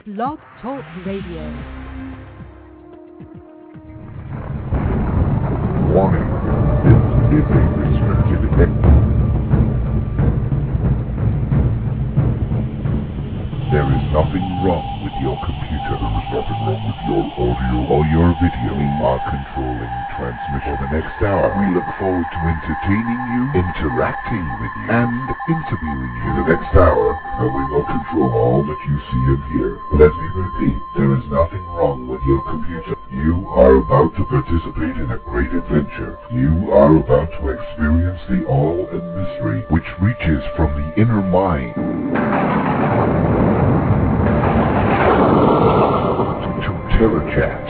Blog Talk Radio. Warning. This is a restricted event. There is nothing wrong with your computer. There is nothing wrong with your audio or your video. We are controlling transmission. For the next hour, we look forward to entertaining you, interacting with you, and interviewing you. In the next hour, we will control all that you see and hear. Let me repeat, there is nothing wrong with your computer. You are about to participate in a great adventure. You are about to experience the awe and mystery which reaches from the inner mind to Terror Chats.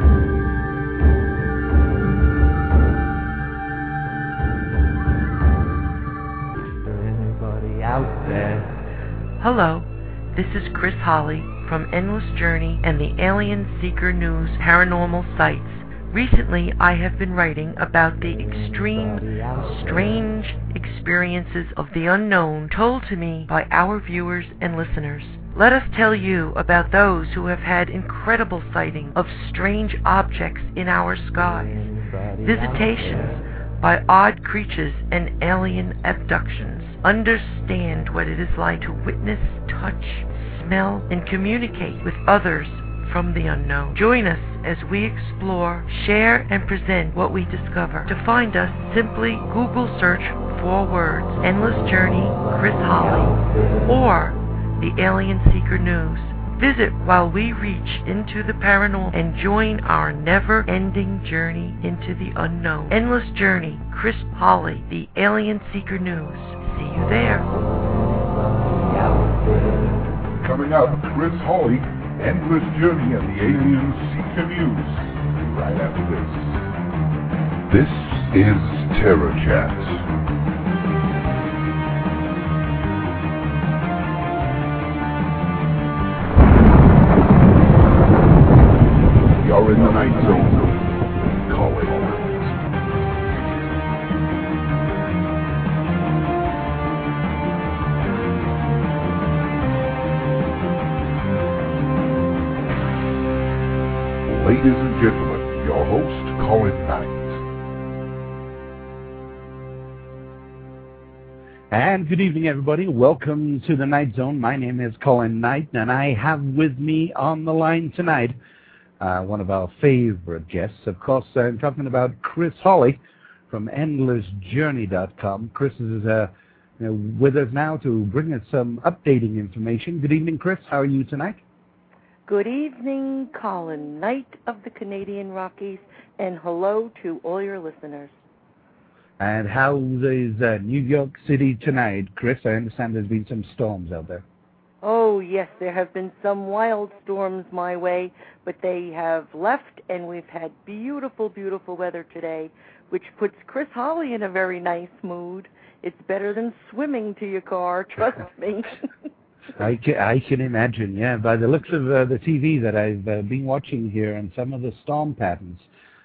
Anybody out there? Hello, this is Chris Holly from Endless Journey and the Alien Seeker News paranormal sites. Recently, I have been writing about the extreme, strange experiences of the unknown told to me by our viewers and listeners. Let us tell you about those who have had incredible sightings of strange objects in our skies, visitations by odd creatures and alien abductions. Understand what it is like to witness, touch, smell, and communicate with others from the unknown. Join us as we explore, share, and present what we discover. To find us, simply Google search 4 words, Endless Journey, Chris Holly, or the Alien Seeker News. Visit while we reach into the paranormal and join our never-ending journey into the unknown. Endless Journey, Chris Holly, the Alien Seeker News. See you there. Coming up, Chris Holly, Endless Journey and the Alien Seeker News. Right after this. This is Terror Chats. You're in the night zone. Call it. Ladies and gentlemen, your host, Colin Knight. And good evening, everybody. Welcome to the Night Zone. My name is Colin Knight, and I have with me on the line tonight one of our favorite guests. Of course, I'm talking about Chris Holly from EndlessJourney.com. Chris is with us now to bring us some updating information. Good evening, Chris. How are you tonight? Good evening, Colin Knight of the Canadian Rockies, and hello to all your listeners. And how is New York City tonight, Chris? I understand there's been some storms out there. Oh, yes, there have been some wild storms my way, but they have left, and we've had beautiful, beautiful weather today, which puts Chris Holly in a very nice mood. It's better than swimming to your car, trust me. I can imagine, yeah. By the looks of the TV that I've been watching here and some of the storm patterns,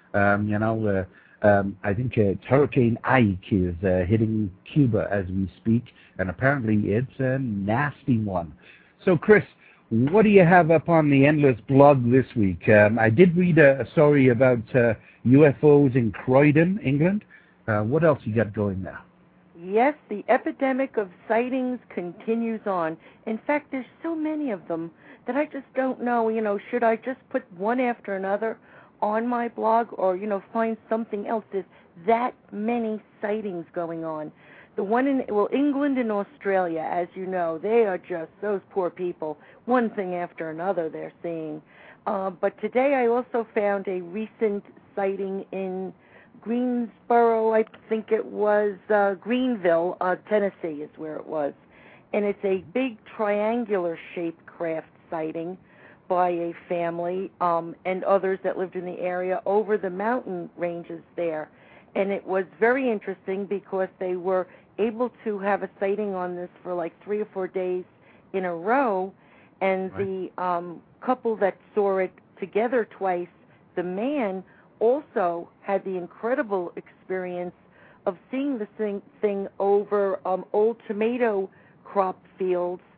I think Hurricane Ike is hitting Cuba as we speak, and apparently it's a nasty one. So, Chris, what do you have up on the Endless blog this week? I did read a story about UFOs in Croydon, England. What else you got going there? Yes, the epidemic of sightings continues on. In fact, there's so many of them that I just don't know, should I just put one after another on my blog or, find something else? There's that many sightings going on. The one in, England and Australia, as you know, they are just, those poor people, one thing after another they're seeing. But today I also found a recent sighting in Greensboro, I think it was, Greenville, Tennessee is where it was. And it's a big triangular-shaped craft sighting by a family and others that lived in the area over the mountain ranges there. And it was very interesting because they were able to have a sighting on this for like 3 or 4 days in a row. And the couple that saw it together twice, the man also had the incredible experience of seeing the thing over old tomato crop fields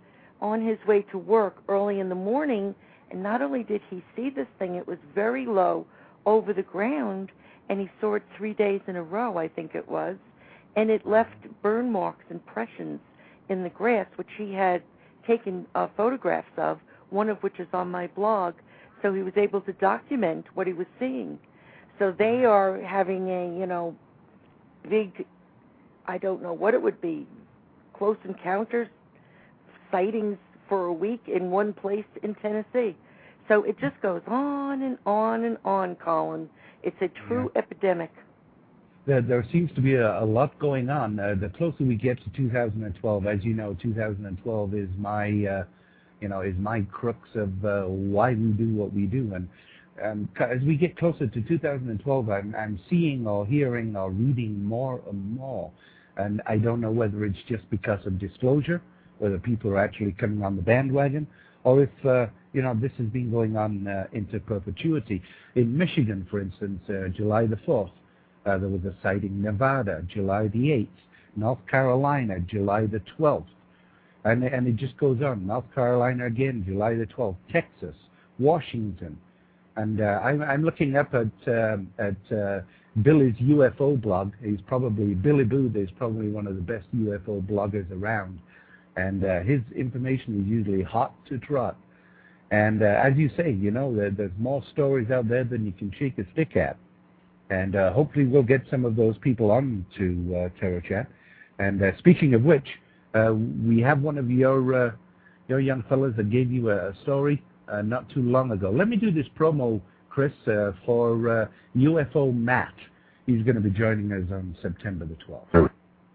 on his way to work early in the morning, and not only did he see this thing, it was very low over the ground, and he saw it 3 days in a row, I think it was, and it left burn marks, impressions in the grass, which he had taken photographs of, one of which is on my blog, so he was able to document what he was seeing. So they are having a, big, I don't know what it would be, close encounters, sightings for a week in one place in Tennessee. So it just goes on and on and on, Colin. It's a true epidemic. There seems to be a lot going on. The closer we get to 2012, as you know, 2012 is my, is my crux of why we do what we do. And as we get closer to 2012, I'm seeing or hearing or reading more and more. And I don't know whether it's just because of disclosure, whether people are actually coming on the bandwagon, or if, this has been going on into perpetuity. In Michigan, for instance, July the 4th, there was a sighting. Nevada, July the 8th. North Carolina, July the 12th. And it just goes on. North Carolina again, July the 12th. Texas, Washington. And I'm looking up at Billy's UFO blog. Billy Booth is probably one of the best UFO bloggers around. And his information is usually hot to trot. And as you say, there's more stories out there than you can shake a stick at. And hopefully we'll get some of those people on to Terror Chat. And speaking of which, we have one of your young fellas that gave you a story not too long ago. Let me do this promo, Chris, for UFO Matt. He's going to be joining us on September the 12th.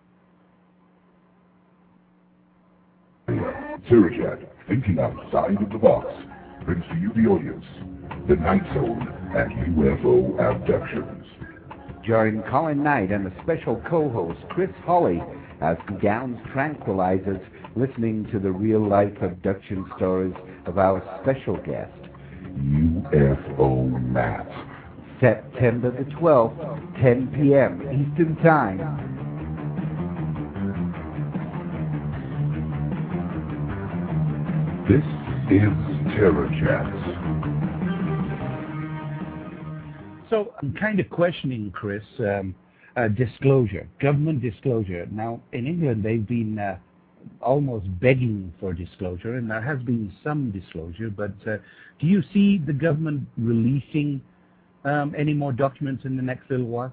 Terror Chat, thinking outside of the box, brings to you the audience, the Night Zone and UFO abductions. Join Colin Knight and the special co-host Chris Hawley as he downs tranquilizers, listening to the real-life abduction stories of our special guest, UFO Matt. September the 12th, 10 p.m. Eastern Time. This is Terror Chats. So I'm kind of questioning, Chris, disclosure, government disclosure. Now, in England, they've been almost begging for disclosure, and there has been some disclosure, but do you see the government releasing any more documents in the next little while?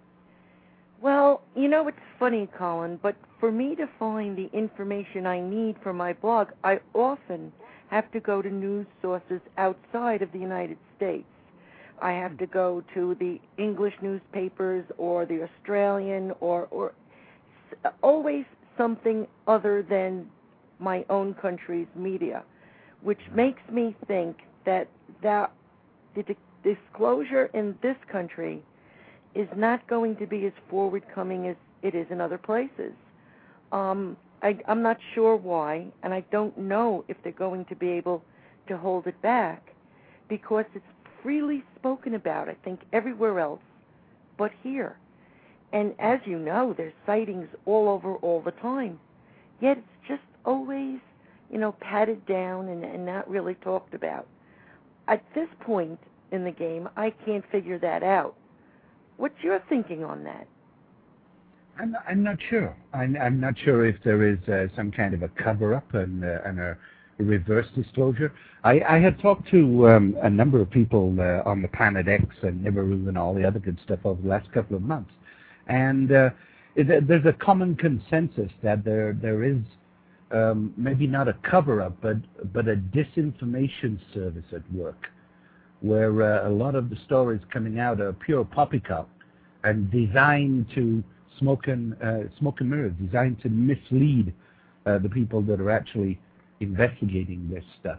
Well, it's funny, Colin, but for me to find the information I need for my blog, I often have to go to news sources outside of the United States. I have to go to the English newspapers or the Australian or always something other than my own country's media, which makes me think that the disclosure in this country is not going to be as forward-coming as it is in other places. I'm not sure why, and I don't know if they're going to be able to hold it back, because it's freely spoken about, I think, everywhere else but here. And as you know, there's sightings all over all the time. Yet it's just always, patted down and not really talked about. At this point in the game, I can't figure that out. What's your thinking on that? I'm not sure. I'm not sure if there is some kind of a cover-up and a reverse disclosure. I had talked to a number of people on the Planet X and Nibiru and all the other good stuff over the last couple of months. And there's a common consensus that there is maybe not a cover-up, but a disinformation service at work, where a lot of the stories coming out are pure poppycock and designed to smoke and mirrors, designed to mislead the people that are actually investigating this stuff.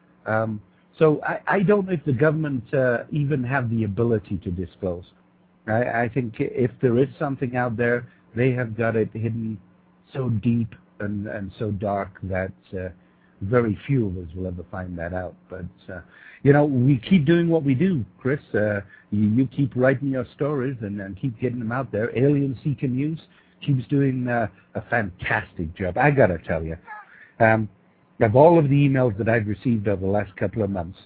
So I don't know if the government even have the ability to disclose. I think if there is something out there, they have got it hidden so deep and so dark that very few of us will ever find that out. But, we keep doing what we do, Chris. You keep writing your stories and keep getting them out there. Alien Seeker News keeps doing a fantastic job. I got to tell you. of all of the emails that I've received over the last couple of months,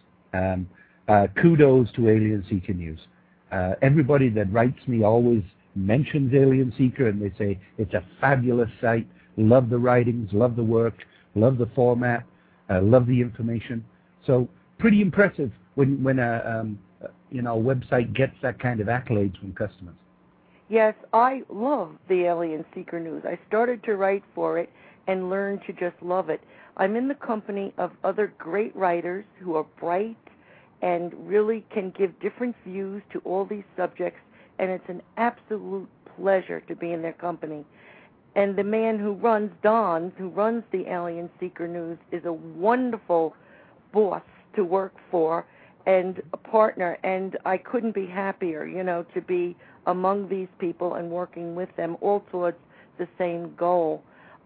kudos to Alien Seeker News. Everybody that writes me always mentions Alien Seeker, and they say it's a fabulous site. Love the writings, love the work, love the format, love the information. So pretty impressive when a website gets that kind of accolades from customers. Yes, I love the Alien Seeker News. I started to write for it and learned to just love it. I'm in the company of other great writers who are bright and really can give different views to all these subjects, and it's an absolute pleasure to be in their company. And the man who runs, Don, who runs the Alien Seeker News, is a wonderful boss to work for and a partner, and I couldn't be happier, to be among these people and working with them all towards the same goal.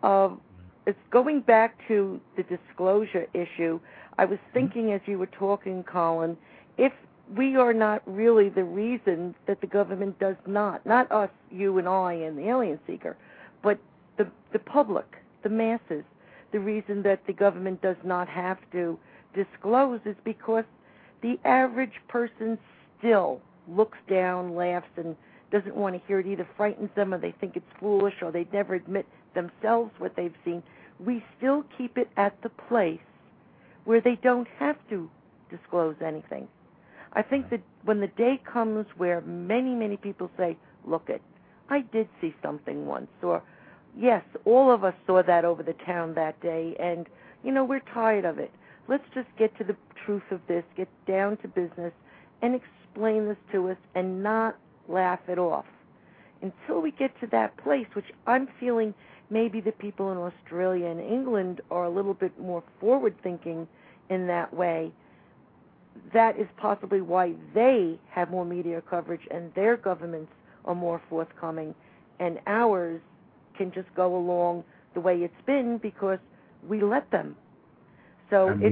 It's going back to the disclosure issue. I was thinking as you were talking, Colin, if we are not really the reason that the government does not us, you and I and the Alien Seeker, but the public, the masses, the reason that the government does not have to disclose is because the average person still looks down, laughs, and doesn't want to hear it. Either frightens them or they think it's foolish or they'd never admit themselves what they've seen. We still keep it at the place where they don't have to disclose anything. I think that when the day comes where many, many people say, look I did see something once, or yes, all of us saw that over the town that day, and, we're tired of it. Let's just get to the truth of this, get down to business, and explain this to us and not laugh it off. Until we get to that place, which I'm feeling maybe the people in Australia and England are a little bit more forward-thinking in that way, that is possibly why they have more media coverage and their governments are more forthcoming, and ours can just go along the way it's been because we let them. So and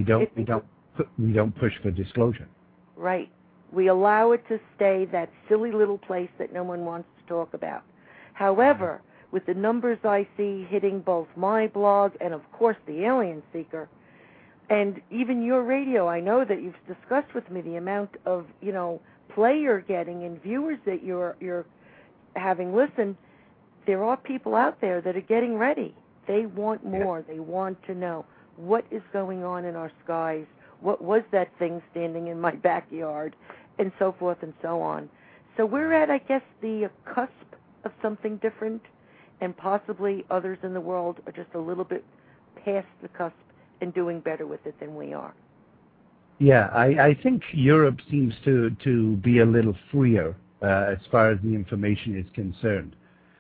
we don't push for disclosure. Right. We allow it to stay that silly little place that no one wants to talk about. However, with the numbers I see hitting both my blog and, of course, the Alien Seeker, and even your radio, I know that you've discussed with me the amount of, play you're getting and viewers that you're having listen. There are people out there that are getting ready. They want more. They want to know what is going on in our skies, what was that thing standing in my backyard, and so forth and so on. So we're at, I guess, the cusp of something different, and possibly others in the world are just a little bit past the cusp and doing better with it than we are. Yeah, I think Europe seems to be a little freer as far as the information is concerned.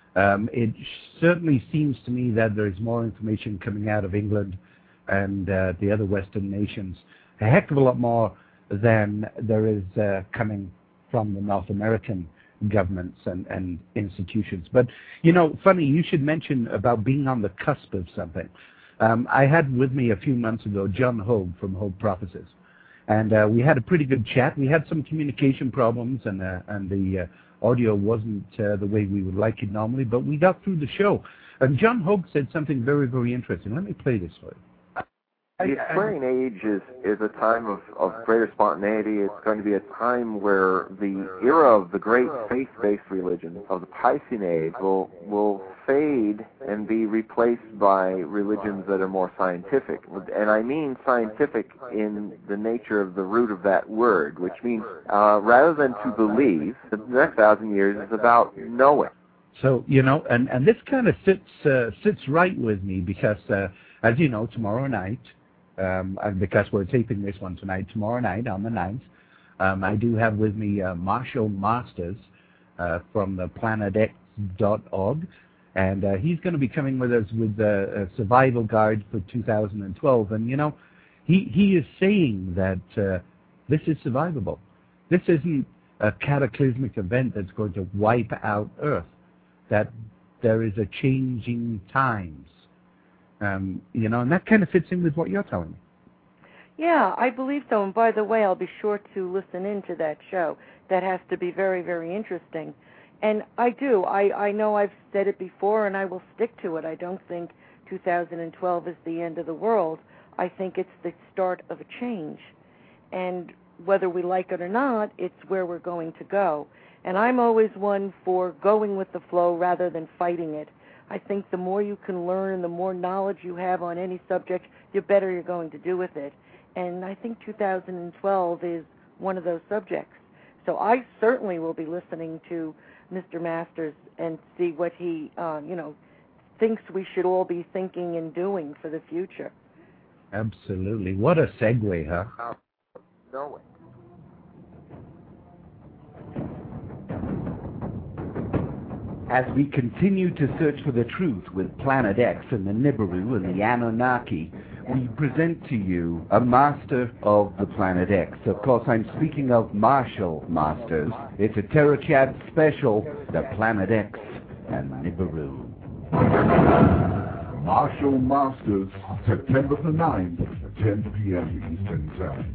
It certainly seems to me that there's more information coming out of England and the other Western nations, a heck of a lot more than there is coming from the North American governments and institutions. But, funny, you should mention about being on the cusp of something. I had with me a few months ago John Hogue from Hogue Prophecies, and we had a pretty good chat. We had some communication problems, and the audio wasn't the way we would like it normally, but we got through the show. And John Hogue said something very, very interesting. Let me play this for you. The Aquarian Age is a time of greater spontaneity. It's going to be a time where the era of the great faith-based religion of the Piscean Age will fade and be replaced by religions that are more scientific. And I mean scientific in the nature of the root of that word, which means rather than to believe, the next 1,000 years is about knowing. So, and this kind of sits right with me because, as you know, tomorrow night, because we're taping this one tonight, tomorrow night on the 9th, I do have with me Marshall Masters from the PlanetX.org, and he's going to be coming with us with a survival guide for 2012. And, he is saying that this is survivable. This isn't a cataclysmic event that's going to wipe out Earth, that there is a changing times. And that kind of fits in with what you're telling me. Yeah, I believe so. And by the way, I'll be sure to listen into that show. That has to be very, very interesting. And I do. I know I've said it before, and I will stick to it. I don't think 2012 is the end of the world. I think it's the start of a change. And whether we like it or not, it's where we're going to go. And I'm always one for going with the flow rather than fighting it. I think the more you can learn and the more knowledge you have on any subject, the better you're going to do with it. And I think 2012 is one of those subjects. So I certainly will be listening to Mr. Masters and see what he, thinks we should all be thinking and doing for the future. Absolutely. What a segue, huh? No way. As we continue to search for the truth with Planet X and the Nibiru and the Anunnaki, we present to you a master of the Planet X. Of course, I'm speaking of Marshall Masters. It's a Terror Chat special, the Planet X and Nibiru. Marshall Masters, September the 9th, 10 p.m. Eastern Time.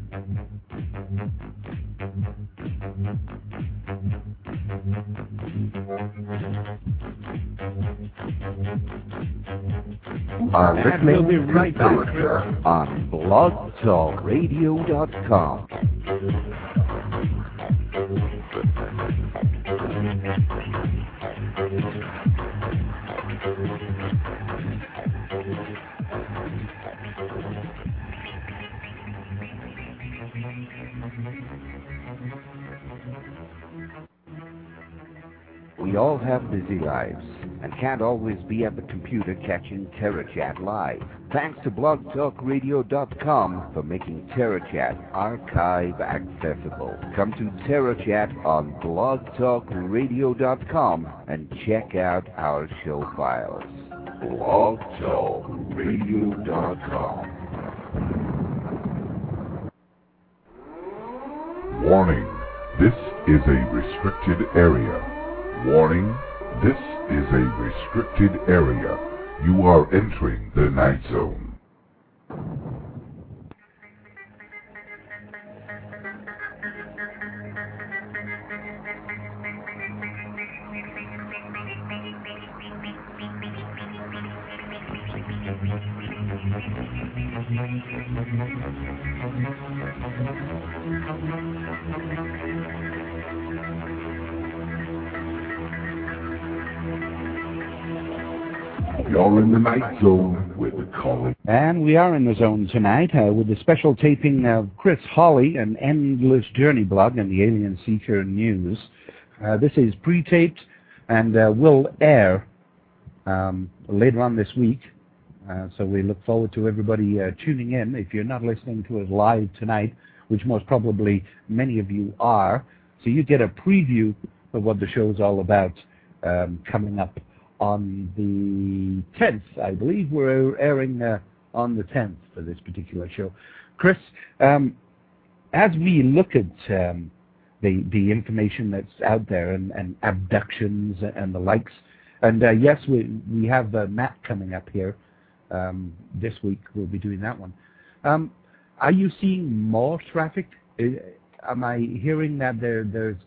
And we'll be right back on blogtalkradio.com. We all have busy lives and can't always be at the computer catching Terror Chat live. Thanks to blogtalkradio.com for making Terror Chat archive accessible. Come to Terror Chat on blogtalkradio.com and check out our show files. blogtalkradio.com. Warning, this is a restricted area. Warning, this is a restricted area. You are entering the Night Zone. You're in the Night Zone with Colin. And we are in the zone tonight with a special taping of Chris Hawley, an Endless Journey blog and the Alien Seeker News. This is pre-taped and will air later on this week. So we look forward to everybody tuning in. If you're not listening to us live tonight, which most probably many of you are, so you get a preview of what the show is all about coming up on the 10th, I believe. We're airing on the 10th for this particular show. Chris, as we look at the information that's out there and abductions and the likes, and yes, we have Matt coming up here this week. We'll be doing that one. Are you seeing more traffic? Am I hearing that there's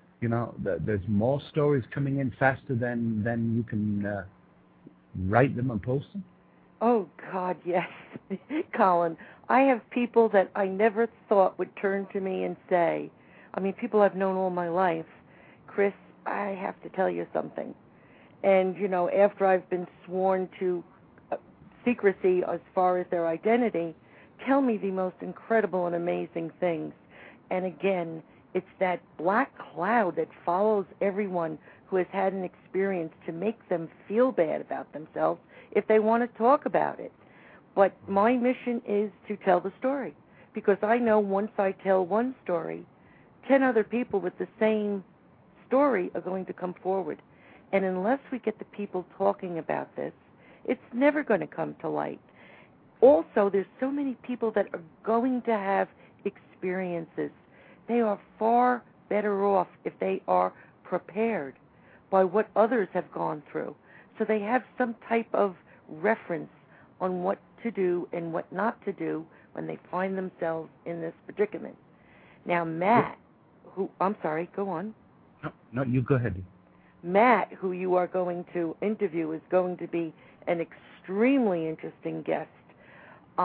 more stories coming in faster than you can write them and post them? Oh, God, yes. Colin, I have people that I never thought would turn to me and say, people I've known all my life, Chris, I have to tell you something. And, after I've been sworn to secrecy as far as their identity, tell me the most incredible and amazing things. And again, it's that black cloud that follows everyone who has had an experience to make them feel bad about themselves if they want to talk about it. But my mission is to tell the story, because I know once I tell one story, 10 other people with the same story are going to come forward. And unless we get the people talking about this, it's never going to come to light. Also, there's so many people that are going to have experiences. They are far better off if they are prepared by what others have gone through. So they have some type of reference on what to do and what not to do when they find themselves in this predicament. Now, Matt, I'm sorry, go on. No, you go ahead. Matt, who you are going to interview, is going to be an extremely interesting guest.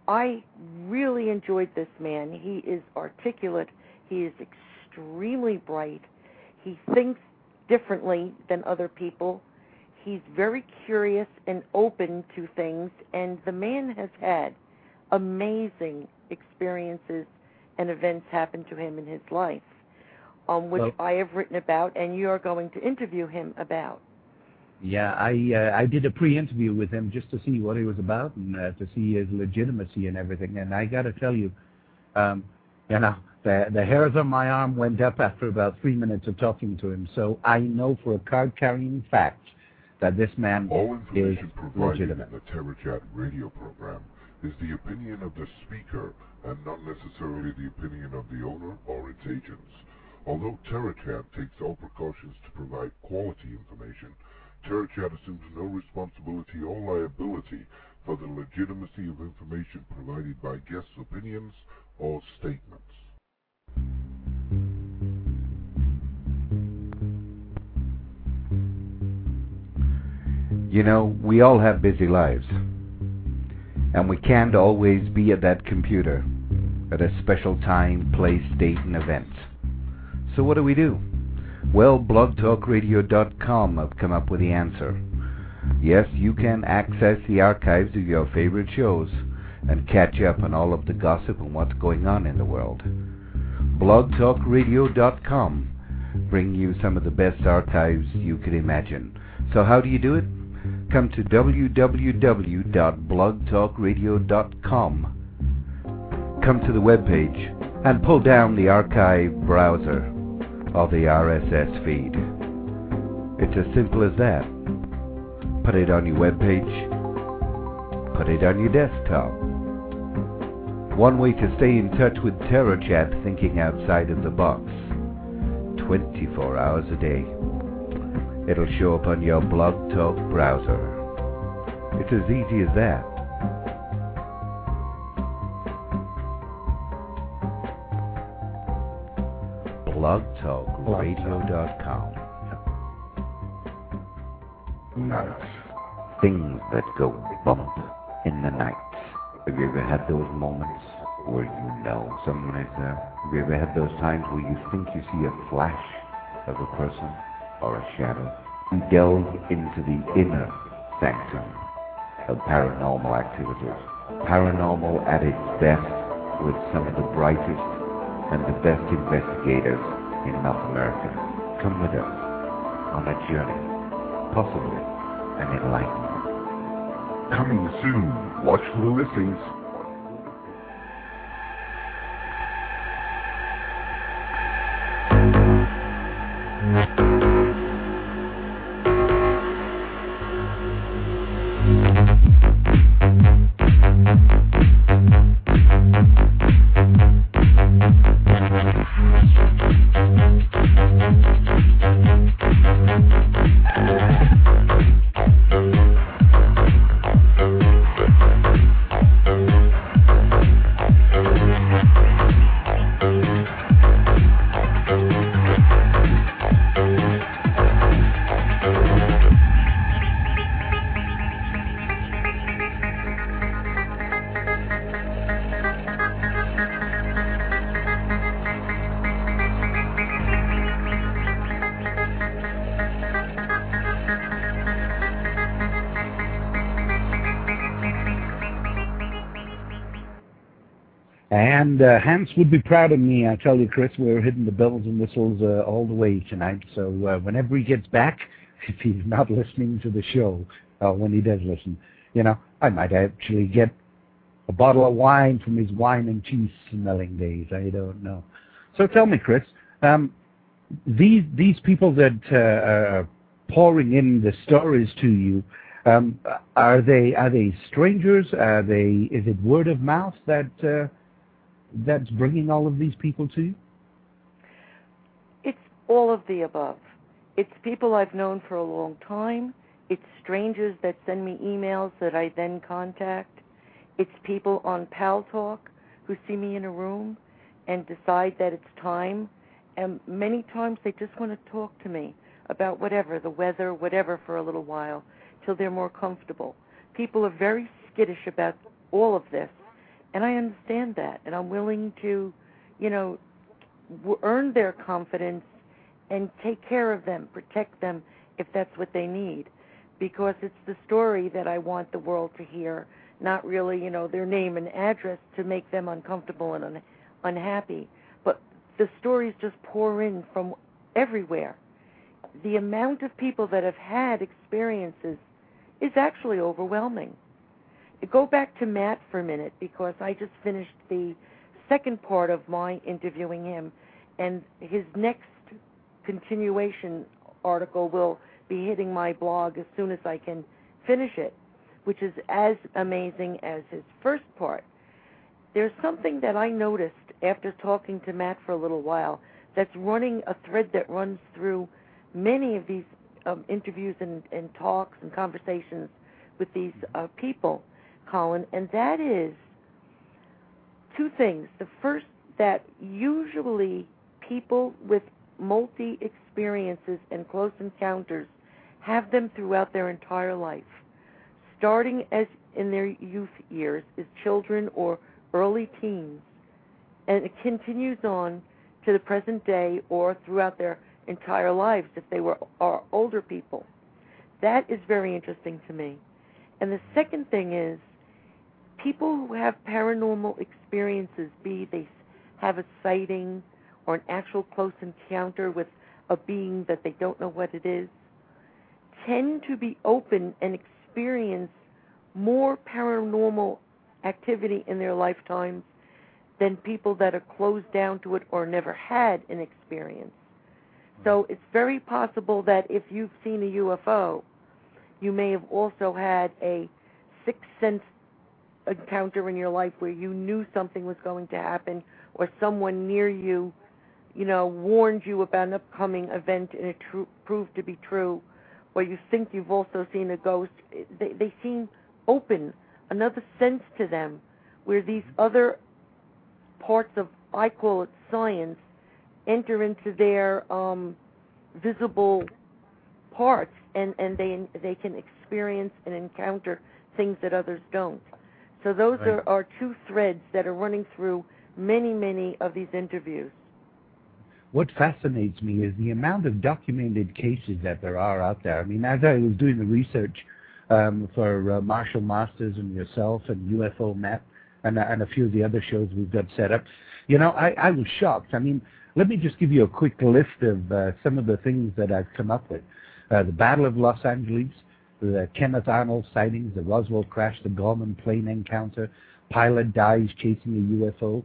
I really enjoyed this man. He is articulate. He is extremely bright. He thinks differently than other people. He's very curious and open to things, and the man has had amazing experiences and events happen to him in his life, which I have written about, and you are going to interview him about. Yeah, I did a pre-interview with him just to see what he was about and to see his legitimacy and everything. And I got to tell you, the hairs on my arm went up after about 3 minutes of talking to him. So I know for a card-carrying fact that this man is legitimate. In the Terror Chat radio program is the opinion of the speaker and not necessarily the opinion of the owner or its agents. Although Terror Chat takes all precautions to provide quality information, Terror Chat assumes no responsibility or liability for the legitimacy of information provided by guests' opinions or statements. You know, we all have busy lives, and we can't always be at that computer at a special time, place, date, and event. So what do? Well, blogtalkradio.com have come up with the answer. Yes, you can access the archives of your favorite shows and catch up on all of the gossip and what's going on in the world. blogtalkradio.com bring you some of the best archives you could imagine. So how do you do it? Come to www.blogtalkradio.com. Come to the webpage and pull down the archive browser or the RSS feed. It's as simple as that. Put it on your webpage. Put it on your desktop. One way to stay in touch with Terror Chat, thinking outside of the box. 24 hours a day. It'll show up on your Blog Talk browser. It's as easy as that. blogtalkradio.com. Things that go bump in the night. Have you ever had those moments where you know someone is there? Have you ever had those times where you think you see a flash of a person or a shadow? We delve into the inner sanctum of paranormal activities. Paranormal at its best, with some of the brightest and the best investigators in North America. Come with us on a journey, possibly an enlightenment. Coming soon. Watch for the listings. And Hans would be proud of me, I tell you, Chris. We're hitting the bells and whistles all the way tonight. So whenever he gets back, if he's not listening to the show, when he does listen, I might actually get a bottle of wine from his wine and cheese smelling days. I don't know. So tell me, Chris, these people that are pouring in the stories to you, are they strangers? Is it word of mouth that's bringing all of these people to you? It's all of the above. It's people I've known for a long time. It's strangers that send me emails that I then contact. It's people on Pal Talk who see me in a room and decide that it's time. And many times they just want to talk to me about whatever, the weather, whatever, for a little while, till they're more comfortable. People are very skittish about all of this And I understand that, and I'm willing to, earn their confidence and take care of them, protect them if that's what they need, because it's the story that I want the world to hear, not really, their name and address to make them uncomfortable and unhappy. But the stories just pour in from everywhere. The amount of people that have had experiences is actually overwhelming. Go back to Matt for a minute, because I just finished the second part of my interviewing him, and his next continuation article will be hitting my blog as soon as I can finish it, which is as amazing as his first part. There's something that I noticed after talking to Matt for a little while that's running a thread that runs through many of these interviews and talks and conversations with these people, Colin, and that is two things. The first, that usually people with multi-experiences and close encounters have them throughout their entire life, starting as in their youth years as children or early teens, and it continues on to the present day or throughout their entire lives if they are older people. That is very interesting to me. And the second thing is, people who have paranormal experiences, be they have a sighting or an actual close encounter with a being that they don't know what it is, tend to be open and experience more paranormal activity in their lifetimes than people that are closed down to it or never had an experience. So it's very possible that if you've seen a UFO, you may have also had a sixth sense encounter in your life where you knew something was going to happen, or someone near you, warned you about an upcoming event and it proved to be true, or you think you've also seen a ghost. They seem open, another sense to them, where these other parts of, I call it science, enter into their visible parts, and they can experience and encounter things that others don't. So those Right. are two threads that are running through many of these interviews. What fascinates me is the amount of documented cases that there are out there. I mean, as I was doing the research for Marshall Masters and yourself and UFO Net and a few of the other shows we've got set up, I was shocked. I mean, let me just give you a quick list of some of the things that I've come up with. The Battle of Los Angeles, the Kenneth Arnold sightings, the Roswell crash, the Gorman plane encounter, pilot dies chasing a UFO,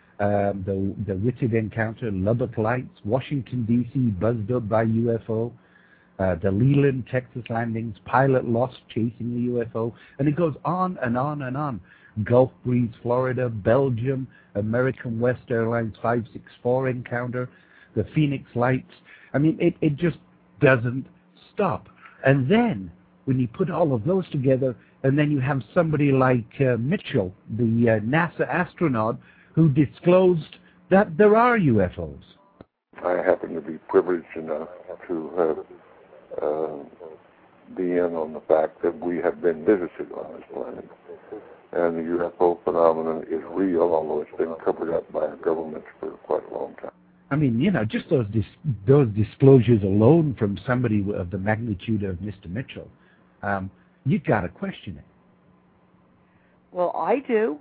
the Whitted encounter, Lubbock Lights, Washington, D.C., buzzed up by UFO, the Leland, Texas landings, pilot lost chasing the UFO, and it goes on and on and on. Gulf Breeze, Florida, Belgium, American West Airlines 564 encounter, the Phoenix Lights. I mean, it just doesn't stop. And then, when you put all of those together, and then you have somebody like Mitchell, the NASA astronaut, who disclosed that there are UFOs. I happen to be privileged enough to have be in on the fact that we have been visited on this planet. And the UFO phenomenon is real, although it's been covered up by our government for quite a long time. I mean, just those disclosures alone from somebody of the magnitude of Mr. Mitchell, you've got to question it. Well, I do.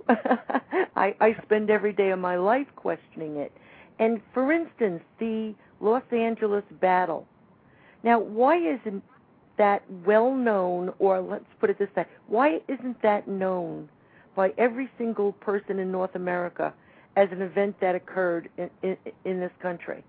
I spend every day of my life questioning it. And, for instance, the Los Angeles battle. Now, why isn't that well known, or let's put it this way, why isn't that known by every single person in North America as an event that occurred in this country,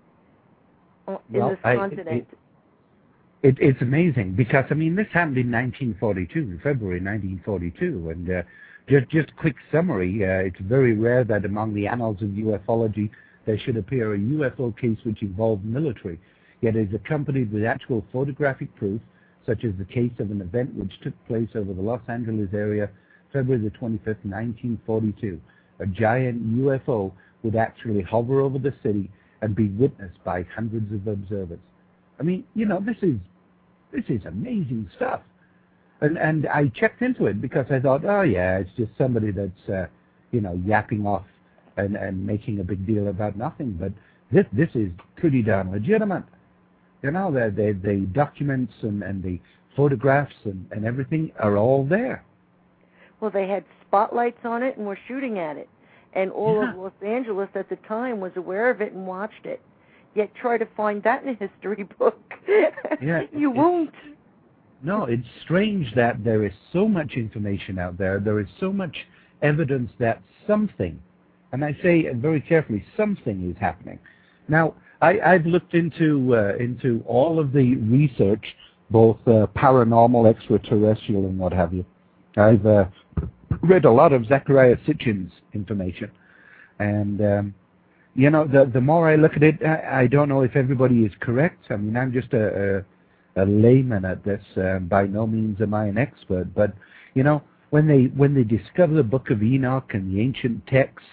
in this continent? It's amazing because, I mean, this happened in 1942, February 1942, and just a quick summary, it's very rare that among the annals of ufology there should appear a UFO case which involved military, yet is accompanied with actual photographic proof, such as the case of an event which took place over the Los Angeles area February the 25th, 1942. A giant UFO would actually hover over the city and be witnessed by hundreds of observers. I mean, this is amazing stuff. And I checked into it because I thought, oh yeah, it's just somebody that's, yapping off and making a big deal about nothing. But this is pretty darn legitimate. The documents and the photographs and everything are all there. Well, they had spotlights on it and were shooting at it. And all of Los Angeles at the time was aware of it and watched it. Yet try to find that in a history book. You won't. No, it's strange that there is so much information out there. There is so much evidence that something, and I say very carefully, something is happening. Now, I've looked into all of the research, both paranormal, extraterrestrial, and what have you. I've read a lot of Zecharia Sitchin's information, and the more I look at it, I don't know if everybody is correct. I mean, I'm just a layman at this. By no means am I an expert, but when they discover the Book of Enoch and the ancient texts,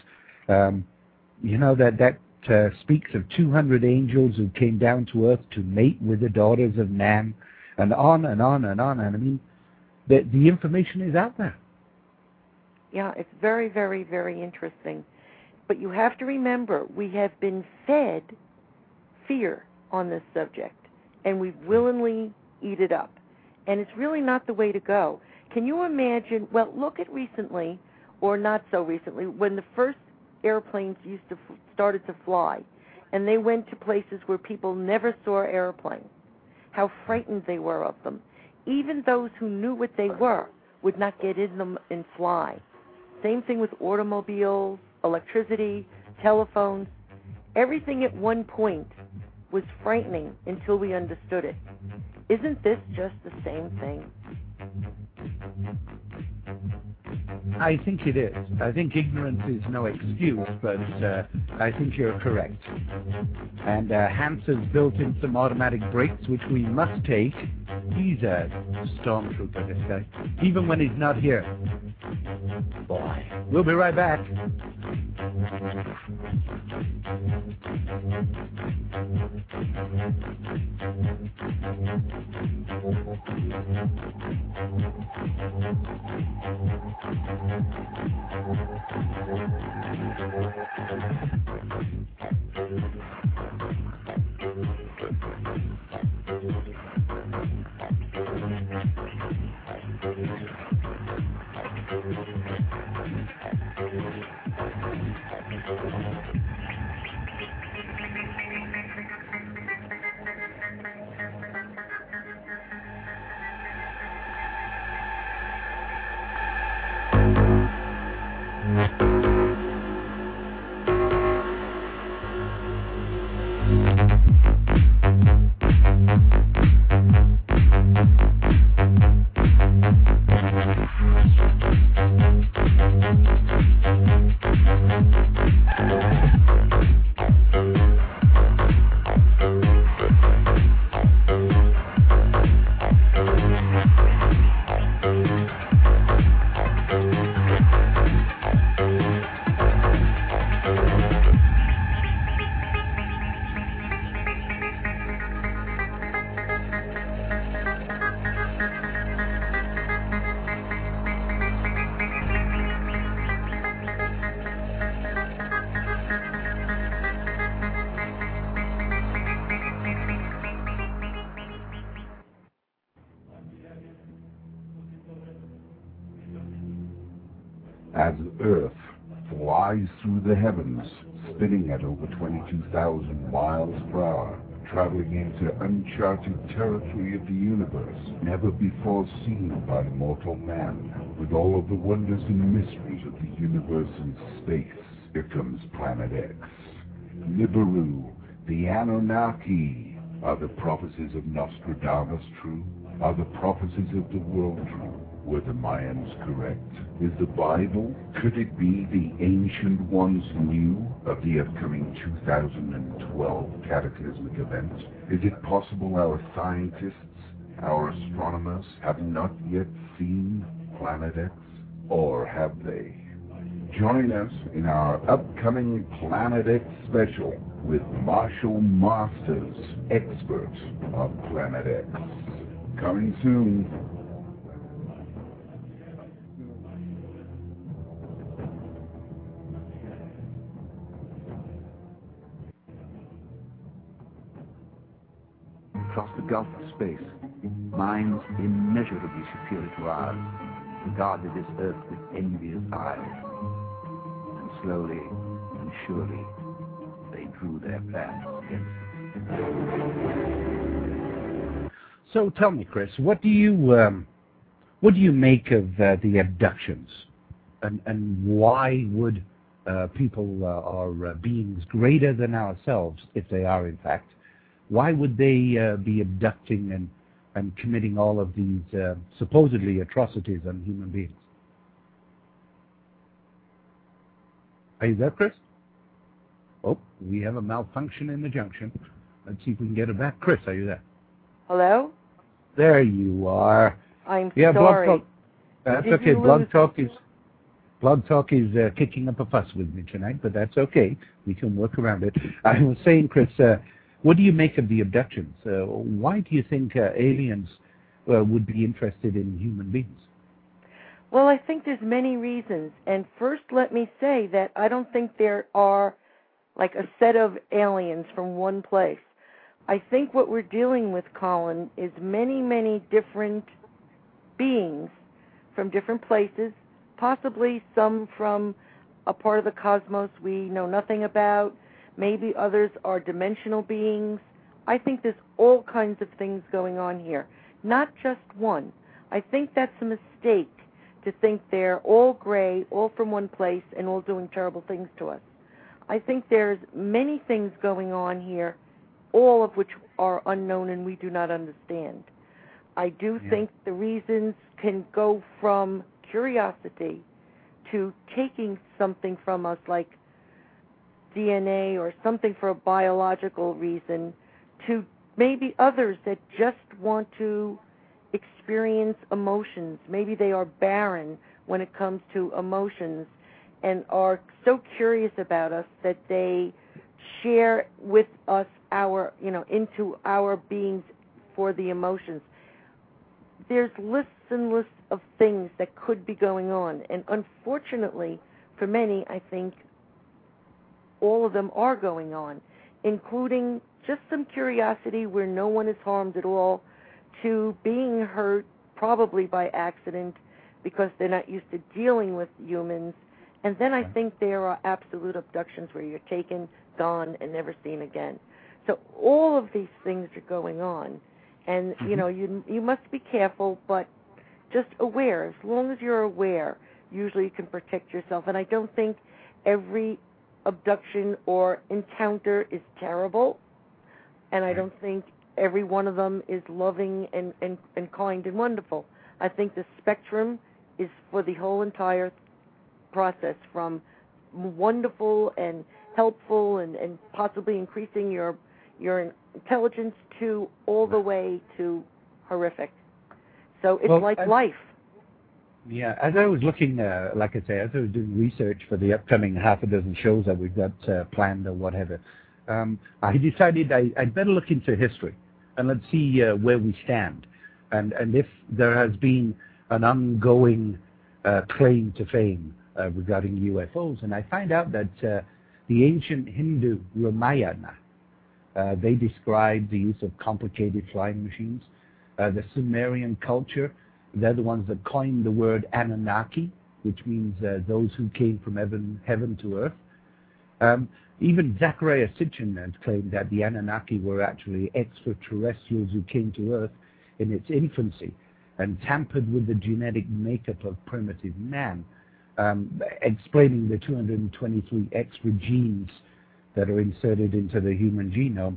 that speaks of 200 angels who came down to earth to mate with the daughters of man, and on and on and on. And I mean, the information is out there. Yeah, it's very, very, very interesting. But you have to remember, we have been fed fear on this subject, and we willingly eat it up. And it's really not the way to go. Can you imagine, well, look at recently, or not so recently, when the first airplanes started to fly, and they went to places where people never saw airplanes, how frightened they were of them. Even those who knew what they were would not get in them and fly. Same thing with automobiles, electricity, telephones. Everything at one point was frightening until we understood it. Isn't this just the same thing? I think it is. I think ignorance is no excuse, but I think you're correct. And Hans has built in some automatic brakes, which we must take. He's a stormtrooper, this guy, even when he's not here. Boy, we'll be right back. As Earth flies through the heavens, spinning at over 22,000 miles per hour, traveling into uncharted territory of the universe, never before seen by mortal man, with all of the wonders and mysteries of the universe and space, here comes Planet X. Nibiru, the Anunnaki. Are the prophecies of Nostradamus true? Are the prophecies of the world true? Were the Mayans correct? Is the Bible? Could it be the ancient ones knew of the upcoming 2012 cataclysmic event? Is it possible our scientists, our astronomers, have not yet seen Planet X? Or have they? Join us in our upcoming Planet X special with Marshall Masters, expert of Planet X. Coming soon. across the gulf of space, minds immeasurably superior to ours regarded this earth with envious eyes. And slowly and surely, they drew their plans against it. So tell me, Chris, what do you make of the abductions, and why would people or beings greater than ourselves, if they are in fact, why would they be abducting and committing all of these supposedly atrocities on human beings? Are you there, Chris? Oh, we have a malfunction in the junction. Let's see if we can get it back. Chris, are you there? Hello? There you are. I'm yeah, sorry. Blog Talk. That's Did okay. you lose- Blog Talk is kicking up a fuss with me tonight, but that's okay. We can work around it. I was saying, Chris, what do you make of the abductions? Why do you think aliens would be interested in human beings? Well, I think there's many reasons. And first, let me say that I don't think there are like a set of aliens from one place. I think what we're dealing with, Colin, is many, many different beings from different places, possibly some from a part of the cosmos we know nothing about. Maybe others are dimensional beings. I think there's all kinds of things going on here, not just one. I think that's a mistake to think they're all gray, all from one place, and all doing terrible things to us. I think there's many things going on here, all of which are unknown and we do not understand. I do think the reasons can go from curiosity to taking something from us like DNA or something for a biological reason, to maybe others that just want to experience emotions. Maybe they are barren when it comes to emotions and are so curious about us that they share with us into our beings for the emotions. There's lists and lists of things that could be going on, and unfortunately for many, I think all of them are going on, including just some curiosity where no one is harmed at all, to being hurt probably by accident because they're not used to dealing with humans. And then I think there are absolute abductions where you're taken, gone, and never seen again. So all of these things are going on. And, you must be careful, but just aware. As long as you're aware, usually you can protect yourself. And I don't think every abduction or encounter is terrible. And I don't think every one of them is loving and kind and wonderful. I think the spectrum is for the whole entire process, from wonderful and helpful and possibly increasing your intelligence to all the way to horrific. So it's life. Yeah, as I was looking, like I say, as I was doing research for the upcoming half a dozen shows that we've got planned or whatever, I decided I'd better look into history and let's see where we stand, and if there has been an ongoing claim to fame regarding UFOs. And I find out that the ancient Hindu Ramayana, they describe the use of complicated flying machines. The Sumerian culture, they're the ones that coined the word Anunnaki, which means those who came from heaven to earth. Even Zecharia Sitchin has claimed that the Anunnaki were actually extraterrestrials who came to Earth in its infancy and tampered with the genetic makeup of primitive man, explaining the 223 extra genes that are inserted into the human genome.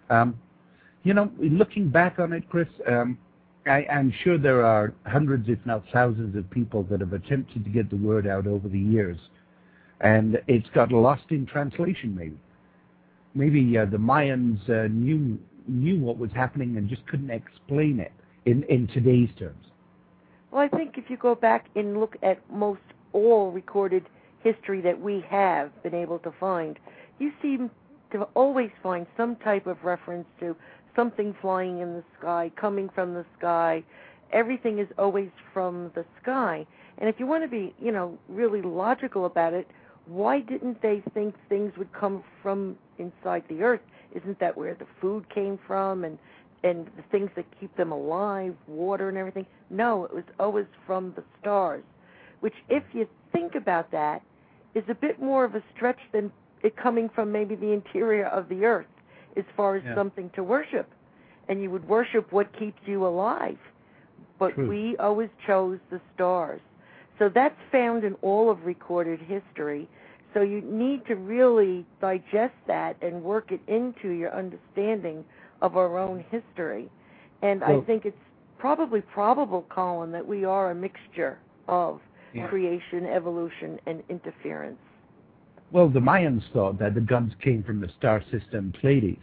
Looking back on it, Chris, I'm sure there are hundreds, if not thousands, of people that have attempted to get the word out over the years, and it's got lost in translation. Maybe the Mayans knew what was happening and just couldn't explain it in today's terms. Well, I think if you go back and look at most all recorded history that we have been able to find, you seem to always find some type of reference to something flying in the sky, coming from the sky. Everything is always from the sky. And if you want to be, really logical about it, why didn't they think things would come from inside the earth? Isn't that where the food came from and and the things that keep them alive, water and everything. No, it was always from the stars, which, if you think about that, is a bit more of a stretch than it coming from maybe the interior of the earth as far as something to worship. And you would worship what keeps you alive. But we always chose the stars. So that's found in all of recorded history. So you need to really digest that and work it into your understanding of our own history. And I think it's probably probable, Colin, that we are a mixture of creation, evolution, and interference. Well, the Mayans thought that the gods came from the star system Pleiades.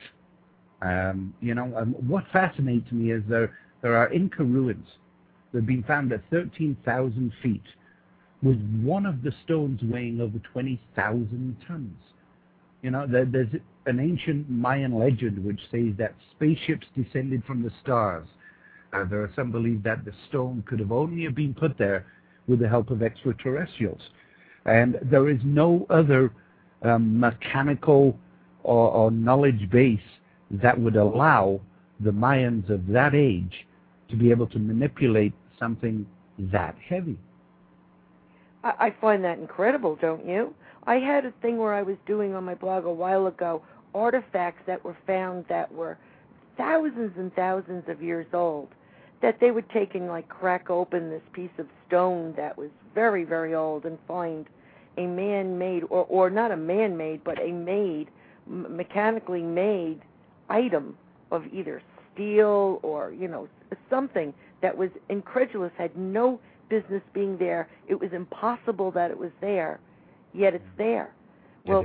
What fascinates me is there are Inca ruins that have been found at 13,000 feet, with one of the stones weighing over 20,000 tons. There's an ancient Mayan legend which says that spaceships descended from the stars. There are some believe that the stone could have only been put there with the help of extraterrestrials. And there is no other mechanical or knowledge base that would allow the Mayans of that age to be able to manipulate something that heavy. I find that incredible, don't you? I had a thing where I was doing on my blog a while ago artifacts that were found that were thousands and thousands of years old, that they would take and crack open this piece of stone that was very, very old and find a man-made, or not a man-made, but a mechanically made item of either steel or, something that was incredulous, had no business being there. It was impossible that it was there, yet it's there. Well,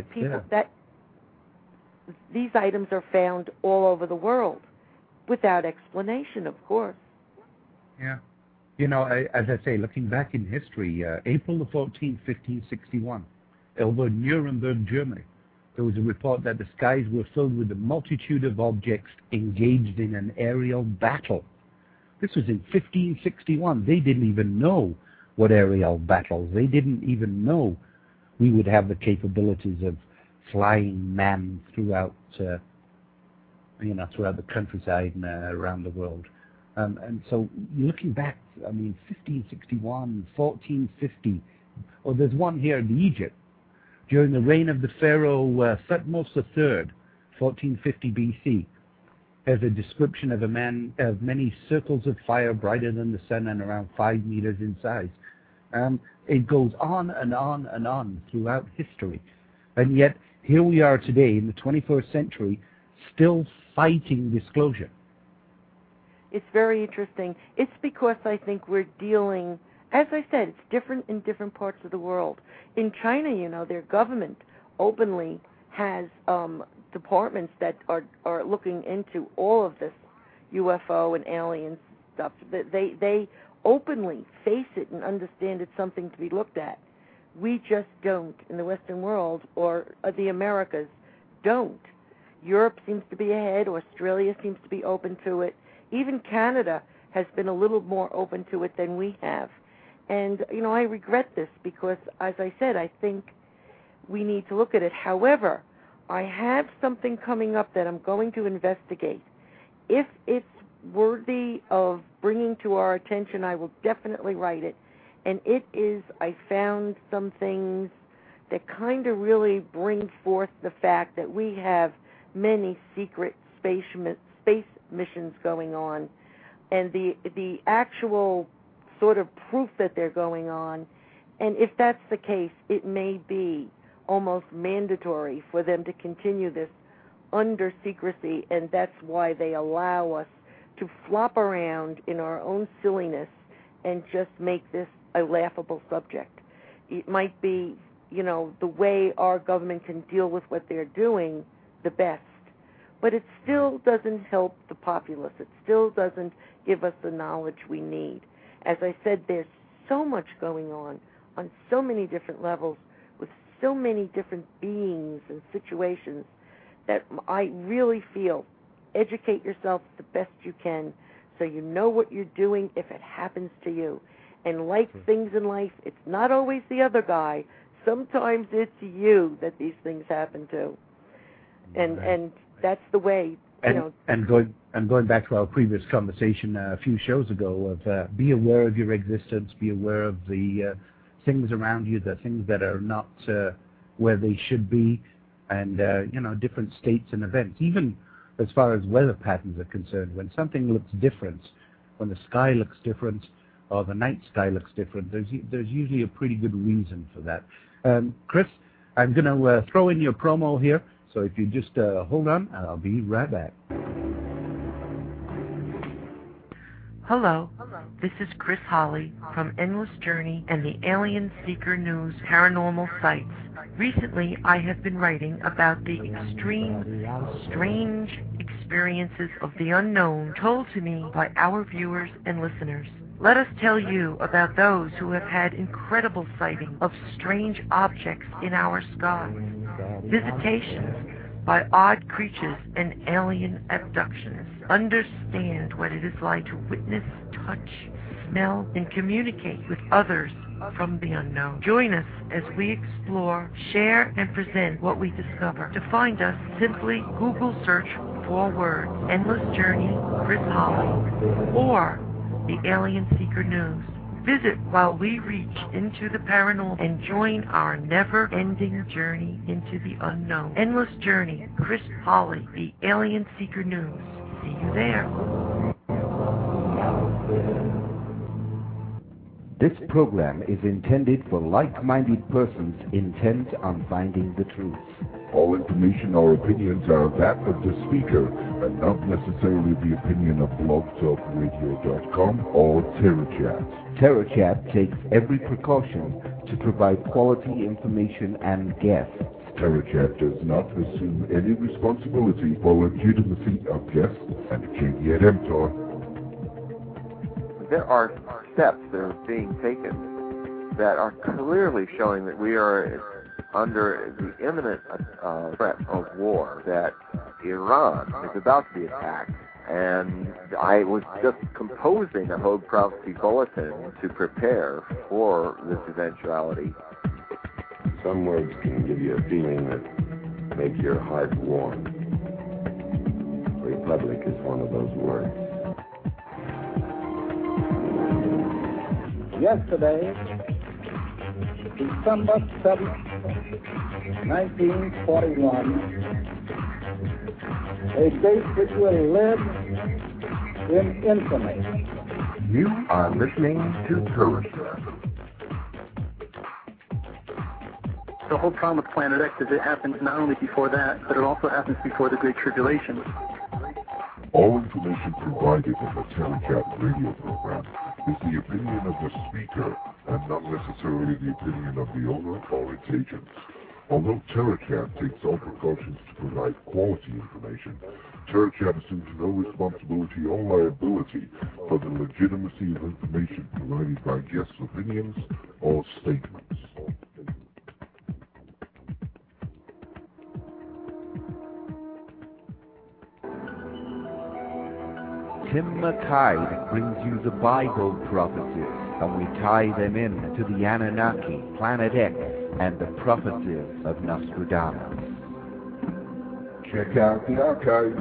these items are found all over the world without explanation, of course. Yeah. As I say, looking back in history, April the 14th, 1561, over Nuremberg, Germany, there was a report that the skies were filled with a multitude of objects engaged in an aerial battle. This was in 1561. They didn't even know what aerial battles. They didn't even know we would have the capabilities of flying man throughout, throughout the countryside and around the world. And so, looking back, 1561, 1450. Oh, there's one here in Egypt during the reign of the pharaoh Thutmose III, 1450 BC. As a description of a man of many circles of fire brighter than the sun and around 5 meters in size. It goes on and on and on throughout history. And yet, here we are today in the 21st century, still fighting disclosure. It's very interesting. It's because I think we're dealing, as I said, it's different in different parts of the world. In China, their government openly has departments that are looking into all of this UFO and alien stuff. They openly face it and understand it's something to be looked at. We just don't in the Western world, or the Americas don't. Europe seems to be ahead. Australia seems to be open to it. Even Canada has been a little more open to it than we have. And, I regret this because, as I said, I think we need to look at it. However, I have something coming up that I'm going to investigate. If it's worthy of bringing to our attention, I will definitely write it. And it is, I found some things that kind of really bring forth the fact that we have many secret space missions going on, and the actual sort of proof that they're going on. And if that's the case, it may be almost mandatory for them to continue this under secrecy, and that's why they allow us to flop around in our own silliness and just make this a laughable subject. It might be, the way our government can deal with what they're doing the best, but it still doesn't help the populace. It still doesn't give us the knowledge we need. As I said, there's so much going on so many different levels with so many different beings and situations that I really feel educate yourself the best you can so you know what you're doing if it happens to you. And like things in life, it's not always the other guy. Sometimes it's you that these things happen to. And that's the way And going back to our previous conversation a few shows ago of be aware of your existence, be aware of the things around you, the things that are not where they should be, and different states and events. Even as far as weather patterns are concerned, when something looks different, when the sky looks different or the night sky looks different, there's usually a pretty good reason for that. Chris, I'm going to throw in your promo here, so if you just hold on, I'll be right back. Hello, this is Chris Holly from Endless Journey and the Alien Seeker News paranormal sites. Recently, I have been writing about the extreme, strange experiences of the unknown told to me by our viewers and listeners. Let us tell you about those who have had incredible sightings of strange objects in our sky, visitations by odd creatures and alien abductions. Understand what it is like to witness, touch, smell, and communicate with others from the unknown. Join us as we explore, share, and present what we discover. To find us, simply Google search 4 words, Endless Journey, Chris Holly, or the Alien Seeker News. Visit while we reach into the paranormal and join our never-ending journey into the unknown. Endless Journey, Chris Holly, the Alien Seeker News. See you there. This program is intended for like-minded persons intent on finding the truth. All information or opinions are that of the speaker and not necessarily the opinion of blogtalkradio.com or TerraChat. TerraChat takes every precaution to provide quality information and guests. TerraChat does not assume any responsibility for legitimacy of guests and King Emptor. There are steps that are being taken that are clearly showing that we are under the imminent threat of war, that Iran is about to be attacked. And I was just composing a Hogue Prophecy Bulletin to prepare for this eventuality. Some words can give you a feeling that make your heart warm. Republic is one of those words. Yesterday, December 7th, 1941, a date which will live in infamy. You are listening to TerraChat. The whole problem with Planet X is it happens not only before that, but it also happens before the Great Tribulation. All information provided in the TerraChat radio program is the opinion of the speaker and not necessarily the opinion of the owner or its agents. Although TerraChat takes all precautions to provide quality information, TerraChat assumes no responsibility or liability for the legitimacy of information provided by guests' opinions or statements. Tim McKay brings you the Bible prophecies, and we tie them in to the Anunnaki, Planet X, and the prophecies of Nostradamus. Check out the archives.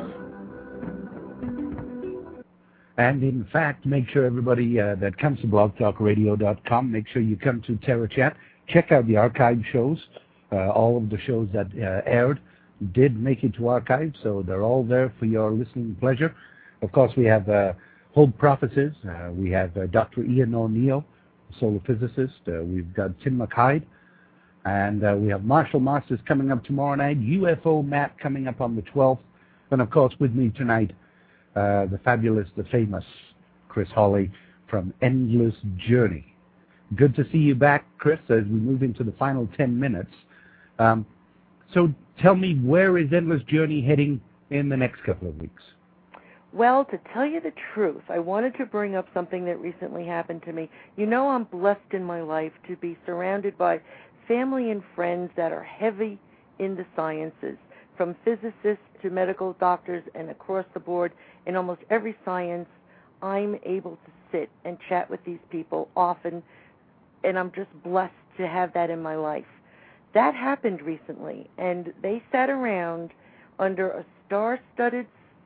And in fact, make sure everybody that comes to blogtalkradio.com, make sure you come to TerraChat. Check out the archive shows. All of the shows that aired did make it to archive, so they're all there for your listening pleasure. Of course, we have Hogue Prophecies. We have Dr. Ian O'Neill, solar physicist. We've got Tim McKay. And we have Marshall Masters coming up tomorrow night. UFO Matt coming up on the 12th. And, of course, with me tonight, the fabulous, the famous Chris Holly from Endless Journey. Good to see you back, Chris, as we move into the final 10 minutes. So tell me, where is Endless Journey heading in the next couple of weeks? Well, to tell you the truth, I wanted to bring up something that recently happened to me. You know, I'm blessed in my life to be surrounded by family and friends that are heavy in the sciences, from physicists to medical doctors, and across the board in almost every science. I'm able to sit and chat with these people often, and I'm just blessed to have that in my life. That happened recently, and they sat around under a star-studded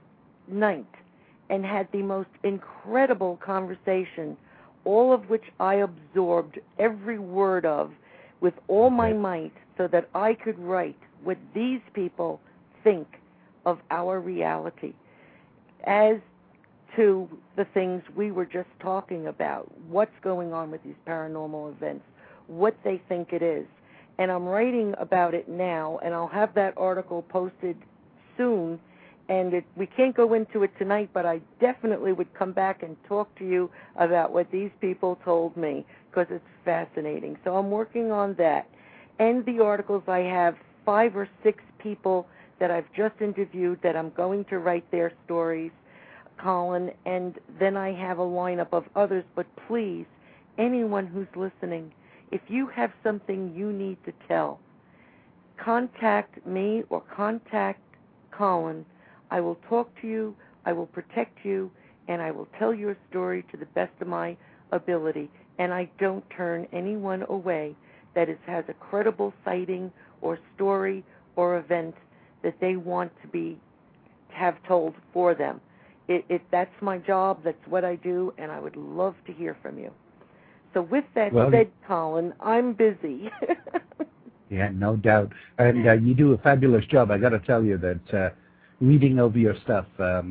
night and had the most incredible conversation, all of which I absorbed every word of with all my might so that I could write what these people think of our reality as to the things we were just talking about, what's going on with these paranormal events, what they think it is. And I'm writing about it now, and I'll have that article posted soon. And we can't go into it tonight, but I definitely would come back and talk to you about what these people told me, because it's fascinating. So I'm working on that. And the articles, I have 5 or 6 people that I've just interviewed that I'm going to write their stories, Colin, and then I have a lineup of others. But please, anyone who's listening, if you have something you need to tell, contact me or contact Colin. I will talk to you, I will protect you, and I will tell your story to the best of my ability. And I don't turn anyone away that has a credible sighting or story or event that they want to have told for them. That's my job, that's what I do, and I would love to hear from you. So with that said, Colin, I'm busy. Yeah, no doubt. And you do a fabulous job. I got to tell you that reading over your stuff,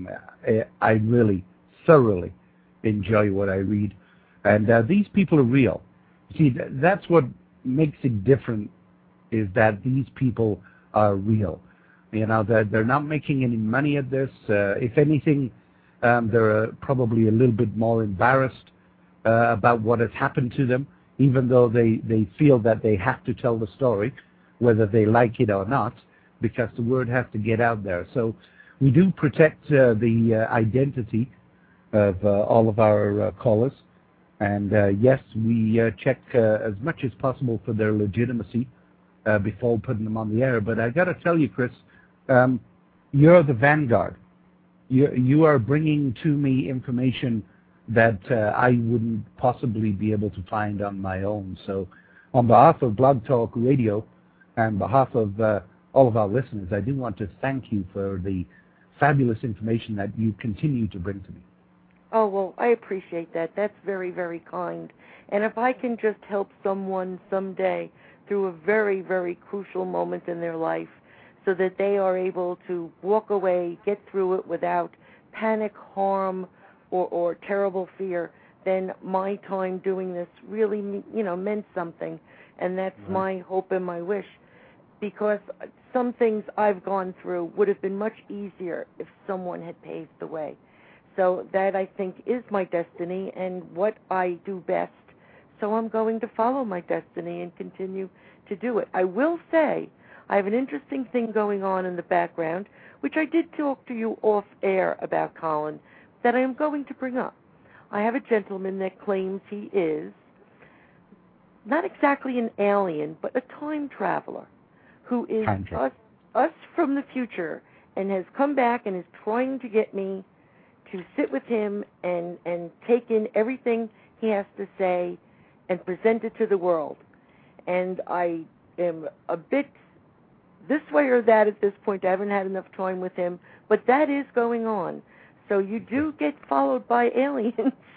I really thoroughly enjoy what I read. And these people are real. See, that's what makes it different, is that these people are real. You know, they're not making any money at this. If anything, they're probably a little bit more embarrassed about what has happened to them, even though they feel that they have to tell the story, whether they like it or not, because the word has to get out there. So we do protect the identity of all of our callers. And yes, we check as much as possible for their legitimacy before putting them on the air. But I got to tell you, Chris, you're the vanguard. You are bringing to me information that I wouldn't possibly be able to find on my own. So on behalf of Blog Talk Radio and behalf of all of our listeners, I do want to thank you for the fabulous information that you continue to bring to me. Oh, well, I appreciate that. That's very, very kind. And if I can just help someone someday through a very, very crucial moment in their life so that they are able to walk away, get through it without panic, harm, or terrible fear, then my time doing this really, meant something. And that's my hope and my wish, because some things I've gone through would have been much easier if someone had paved the way. So that, I think, is my destiny and what I do best. So I'm going to follow my destiny and continue to do it. I will say I have an interesting thing going on in the background, which I did talk to you off air about, Colin, that I am going to bring up. I have a gentleman that claims he is not exactly an alien, but a time traveler who is us from the future and has come back and is trying to get me to sit with him and take in everything he has to say and present it to the world. And I am a bit this way or that at this point. I haven't had enough time with him, but that is going on. So you do get followed by aliens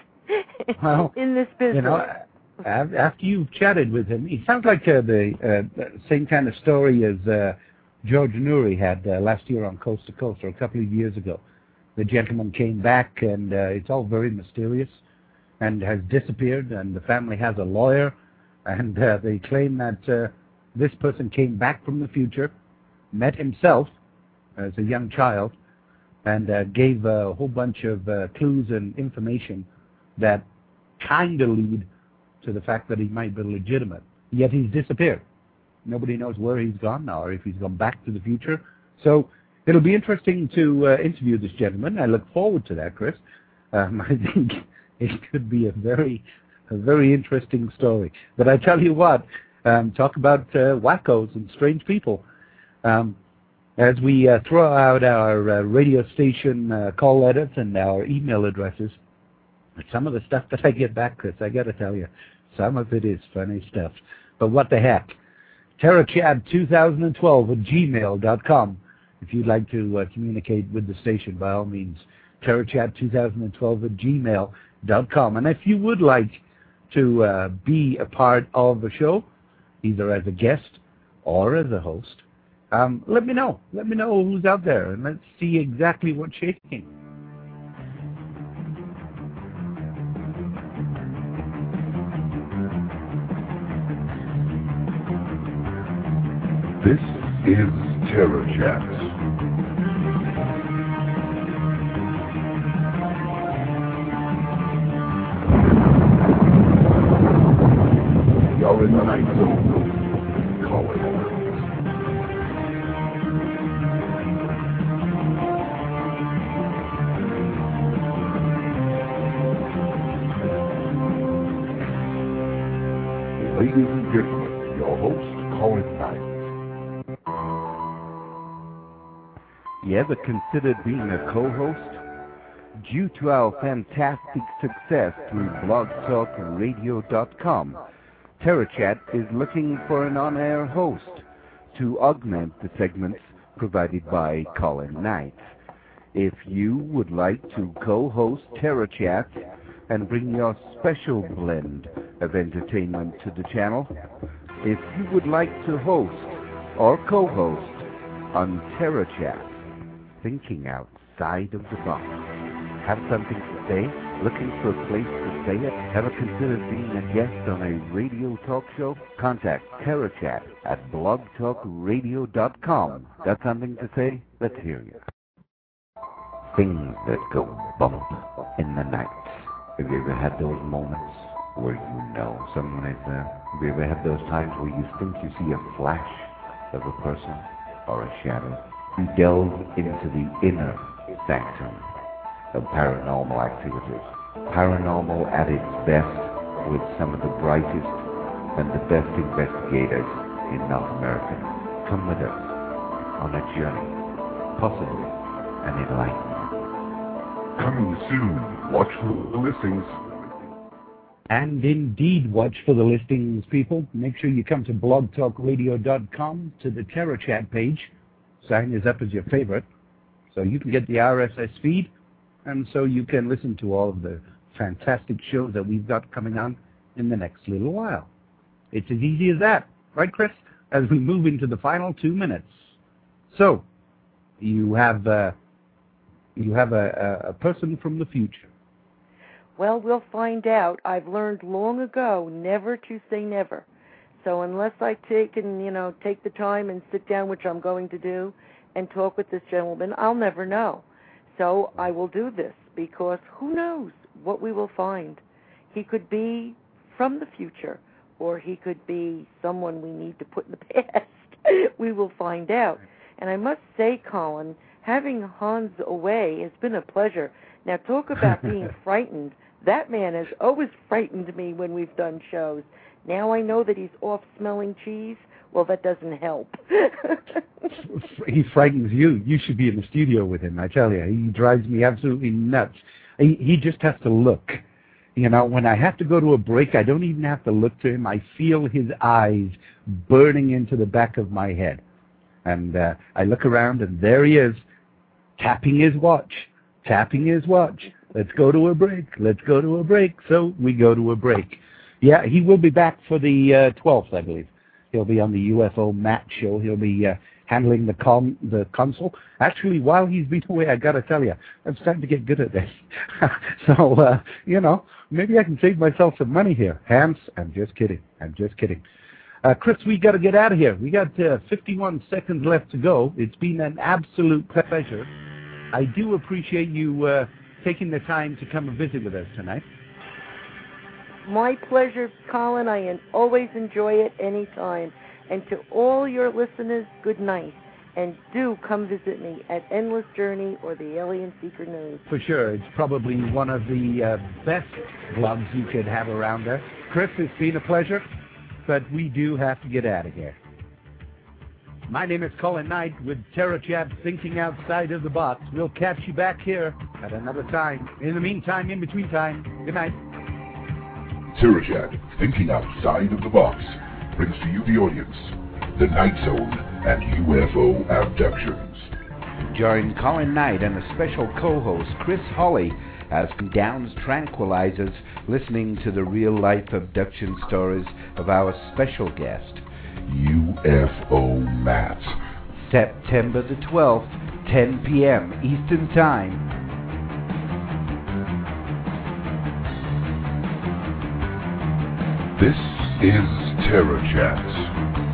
in this business. You know, after you've chatted with him, he sounds like the same kind of story as George Noory had last year on Coast to Coast, or a couple of years ago. The gentleman came back, and it's all very mysterious, and has disappeared, and the family has a lawyer, and they claim that this person came back from the future, met himself as a young child, and gave a whole bunch of clues and information that kind of lead to the fact that he might be legitimate. Yet he's disappeared. Nobody knows where he's gone now, or if he's gone back to the future. So it'll be interesting to interview this gentleman. I look forward to that, Chris. I think it could be a very interesting story. But I tell you what, talk about wackos and strange people. As we throw out our radio station call letters and our email addresses, some of the stuff that I get back, Chris, I got to tell you, some of it is funny stuff. But what the heck? TerraChad2012 at gmail.com If you'd like to communicate with the station, by all means, terrorchat2012@gmail.com. And if you would like to be a part of the show, either as a guest or as a host, let me know. Let me know who's out there, and let's see exactly what's shaking. This is Terror Chat. You're in the night zone. Call it. Ladies and gentlemen, your host, Colin Knight. You ever considered being a co-host? Due to our fantastic success through blogtalkradio.com, TerrorChat is looking for an on-air host to augment the segments provided by Colin Knight. If you would like to co-host TerrorChat and bring your special blend of entertainment to the channel, if you would like to host or co-host on TerrorChat, thinking outside of the box, have something to say, looking for a place to say it, ever considered being a guest on a radio talk show? Contact TerrorChat at blogtalkradio.com. Got something to say? Let's hear you. Things that go bump in the night. Have you ever had those moments where you know someone is there? Have you ever had those times where you think you see a flash of a person or a shadow? You delve into the inner sanctum of paranormal activities. Paranormal at its best, with some of the brightest and the best investigators in North America. Come with us on a journey, possibly an enlightenment. Coming soon. Watch for the listings. And indeed, watch for the listings, people. Make sure you come to blogtalkradio.com to the Terror Chat page. Sign us up as your favorite, so you can get the RSS feed, and so you can listen to all of the fantastic shows that we've got coming on in the next little while. It's as easy as that, right, Chris? As we move into the final 2 minutes. So, you have a person from the future. Well, we'll find out. I've learned long ago never to say never. So unless I take the time and sit down, which I'm going to do, and talk with this gentleman, I'll never know. So I will do this, because who knows what we will find. He could be from the future, or he could be someone we need to put in the past. We will find out. And I must say, Colin, having Hans away has been a pleasure. Now, talk about being frightened. That man has always frightened me when we've done shows. Now I know that he's off smelling cheese. Well, that doesn't help. He frightens you. You should be in the studio with him, I tell you. He drives me absolutely nuts. He just has to look. You know, when I have to go to a break, I don't even have to look to him. I feel his eyes burning into the back of my head. And I look around, and there he is, tapping his watch. Let's go to a break. So we go to a break. Yeah, he will be back for the 12th, I believe. He'll be on the UFO Matt show. He'll be handling the console. Actually, while he's been away, I got to tell you, I'm starting to get good at this. So, maybe I can save myself some money here. Hans, I'm just kidding. Chris, we got to get out of here. We got 51 seconds left to go. It's been an absolute pleasure. I do appreciate you taking the time to come and visit with us tonight. My pleasure, Colin. I always enjoy it anytime. And to all your listeners, good night. And do come visit me at Endless Journey or the Alien Seeker News. For sure. It's probably one of the best blogs you could have around there. Chris, it's been a pleasure, but we do have to get out of here. My name is Colin Knight with Terror Chat, Thinking Outside of the Box. We'll catch you back here at another time. In the meantime, in between time, good night. Terror Chat, Thinking Outside of the Box, brings to you the audience, the Night Zone, and UFO abductions. join Colin Knight and a special co-host, Chris Holly, as Downs Tranquilizers, listening to the real-life abduction stories of our special guest, UFO Matt. September the 12th, 10 p.m. Eastern Time. This is Terror Chat.